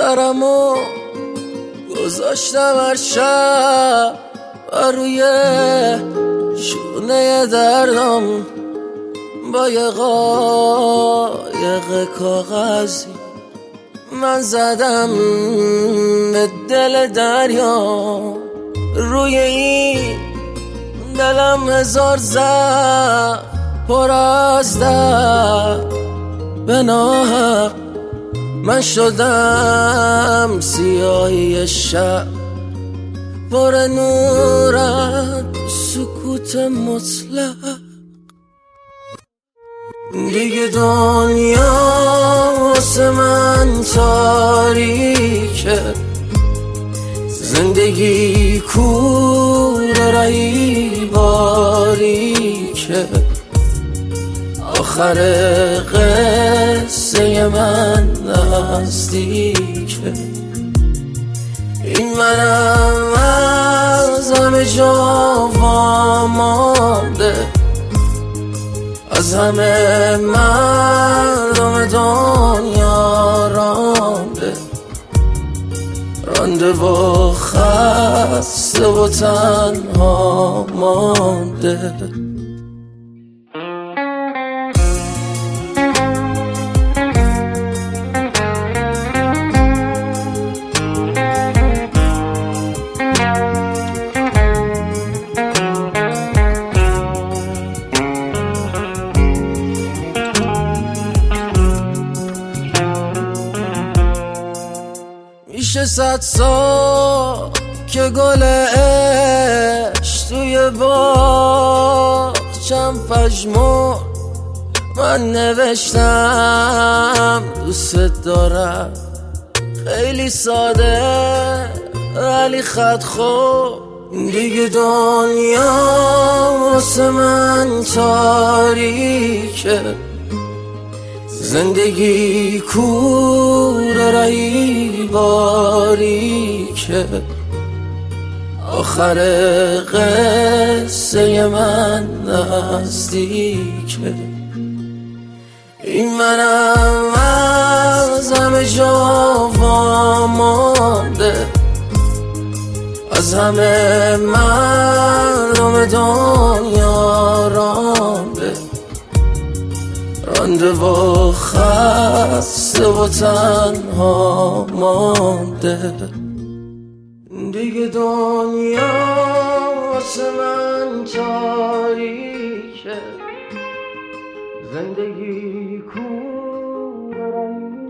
سرمو گذاشتم هر شب و روی شونه دردم با یه قایق کاغذی من زدم به دل دریا. روی این دلم هزار زخم پر از درد به ناحق من شدم سیاهی شب پر نورت سکوت مطلق. دیگه دنیا واسه من تاریکه، زندگی کوره رهی باریکه، آخر قصه من نزدیکه. این منم از همه جا وامانده، از همه مردم دنیا رانده و خسته و تنها مانده. میشه 100 سال که گل عشق توی باغچم پژمرد، من نوشتم دوست دارم، خیلی ساده ولی خط خود. دیگه دنیا واسه من تاریکه، زندگی کوره رهی باریکه، آخر قصه من نزدیکه. این منم از همه جا وامانده، از همه مردم دنیا رانده و خسته و تنها مانده. دیگه دنیا واسه من تاریکه، زندگی کوره